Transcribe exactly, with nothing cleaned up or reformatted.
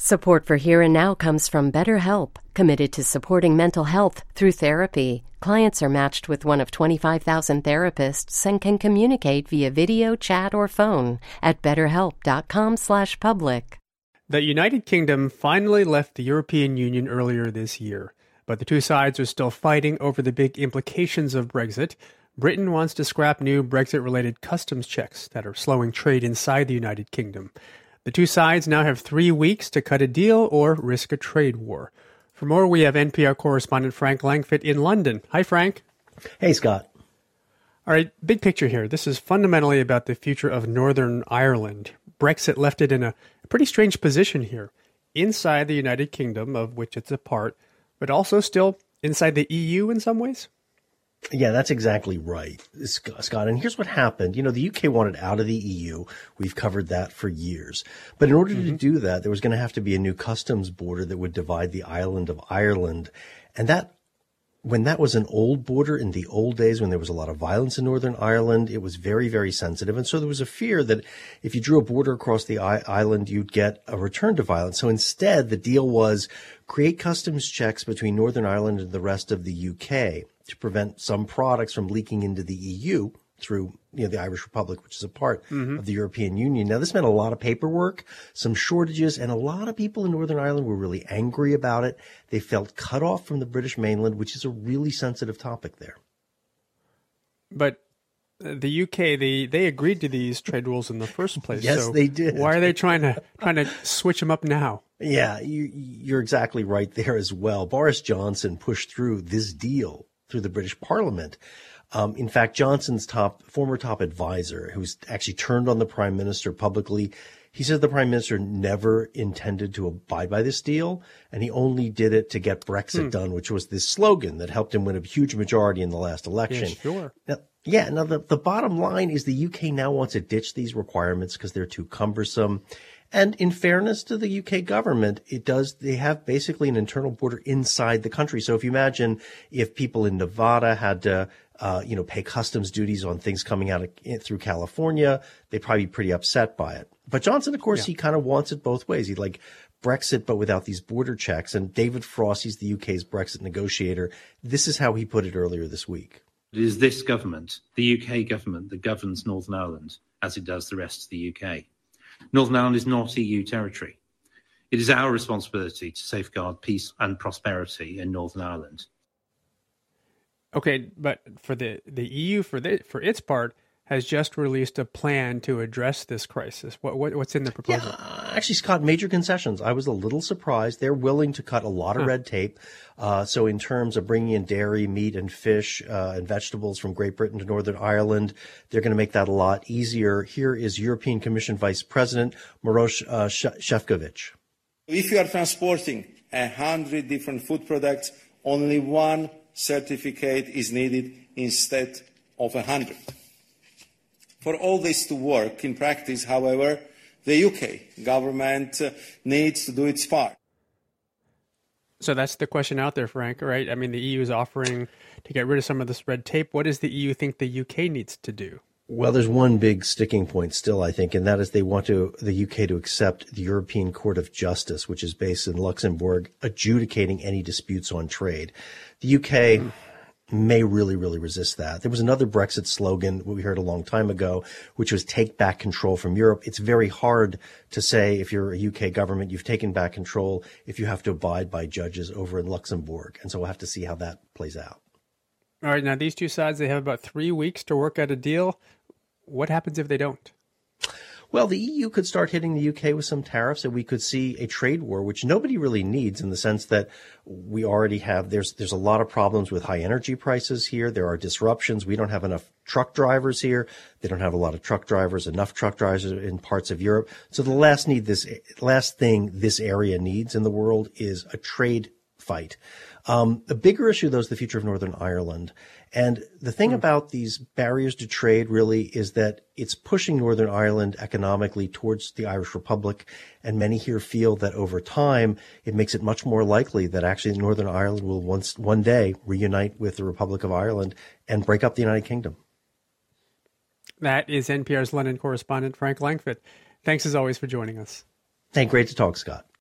Support for Here and Now comes from BetterHelp, committed to supporting mental health through therapy. Clients are matched with one of twenty-five thousand therapists and can communicate via video, chat, or phone at betterhelp.com slash public. The United Kingdom finally left the European Union earlier this year, but the two sides are still fighting over the big implications of Brexit. Britain wants to scrap new Brexit-related customs checks that are slowing trade inside the United Kingdom. The two sides now have three weeks to cut a deal or risk a trade war. For more, we have N P R correspondent Frank Langfitt in London. Hi, Frank. Hey, Scott. All right, big picture here. This is fundamentally about the future of Northern Ireland. Brexit left it in a pretty strange position here, inside the United Kingdom, of which it's a part, but also still inside the E U in some ways. Yeah, that's exactly right, Scott. And here's what happened. You know, the U K wanted out of the E U. We've covered that for years. But in order mm-hmm. to do that, there was going to have to be a new customs border that would divide the island of Ireland. And that, when that was an old border in the old days, when there was a lot of violence in Northern Ireland, it was very, very sensitive. And so there was a fear that if you drew a border across the I- island, you'd get a return to violence. So instead, the deal was create customs checks between Northern Ireland and the rest of the U K to prevent some products from leaking into the E U through, you know, the Irish Republic, which is a part mm-hmm. of the European Union. Now, this meant a lot of paperwork, some shortages, and a lot of people in Northern Ireland were really angry about it. They felt cut off from the British mainland, which is a really sensitive topic there. But the U K, they, they agreed to these trade rules in the first place. Yes, so they did. Why are they trying to trying to switch them up now? Yeah, you, you're exactly right there as well. Boris Johnson pushed through this deal through the British Parliament. Um, in fact, Johnson's top former top advisor, who's actually turned on the Prime Minister publicly, he said the Prime Minister never intended to abide by this deal, and he only did it to get Brexit hmm. done, which was this slogan that helped him win a huge majority in the last election. Yeah, sure. Now, yeah, now the, the bottom line is the U K now wants to ditch these requirements because they're too cumbersome. And in fairness to the U K government, it does, they have basically an internal border inside the country. So if you imagine if people in Nevada had to, uh, you know, pay customs duties on things coming out of, through California, they'd probably be pretty upset by it. But Johnson, of course, yeah. he kind of wants it both ways. He'd like Brexit, but without these border checks. And David Frost, he's the U K's Brexit negotiator. This is how he put it earlier this week. It is this government, the U K government, that governs Northern Ireland as it does the rest of the U K. Northern Ireland is not E U territory. It is our responsibility to safeguard peace and prosperity in Northern Ireland. Okay, but for the, the E U, for the, for its part, has just released a plan to address this crisis. What, what what's in the proposal? Yeah, actually, Scott, major concessions. I was a little surprised. They're willing to cut a lot of huh. red tape. Uh, so in terms of bringing in dairy, meat, and fish uh, and vegetables from Great Britain to Northern Ireland, they're going to make that a lot easier. Here is European Commission Vice President Maroš uh, Šefčovič. If you are transporting a hundred different food products, only one certificate is needed instead of a hundred. For all this to work in practice, however, the U K government uh, needs to do its part. So that's the question out there, Frank, right? I mean, the E U is offering to get rid of some of this red tape. What does the E U think the U K needs to do? Well, there's one big sticking point still, I think, and that is they want to the U K to accept the European Court of Justice, which is based in Luxembourg, adjudicating any disputes on trade. The U K mm. may really, really resist that. There was another Brexit slogan we heard a long time ago, which was take back control from Europe. It's very hard to say if you're a U K government, you've taken back control if you have to abide by judges over in Luxembourg. And so we'll have to see how that plays out. All right. Now, these two sides, they have about three weeks to work out a deal. What happens if they don't? Well, the E U could start hitting the U K with some tariffs, and we could see a trade war, which nobody really needs in the sense that we already have. There's there's a lot of problems with high energy prices here. There are disruptions. We don't have enough truck drivers here. They don't have a lot of truck drivers, enough truck drivers in parts of Europe. So the last need this last thing this area needs in the world is a trade fight. Um, the bigger issue, though, is the future of Northern Ireland. And the thing mm. about these barriers to trade really is that it's pushing Northern Ireland economically towards the Irish Republic. And many here feel that over time, it makes it much more likely that actually Northern Ireland will once, one day reunite with the Republic of Ireland and break up the United Kingdom. That is N P R's London correspondent, Frank Langfitt. Thanks as always for joining us. Hey, great to talk, Scott.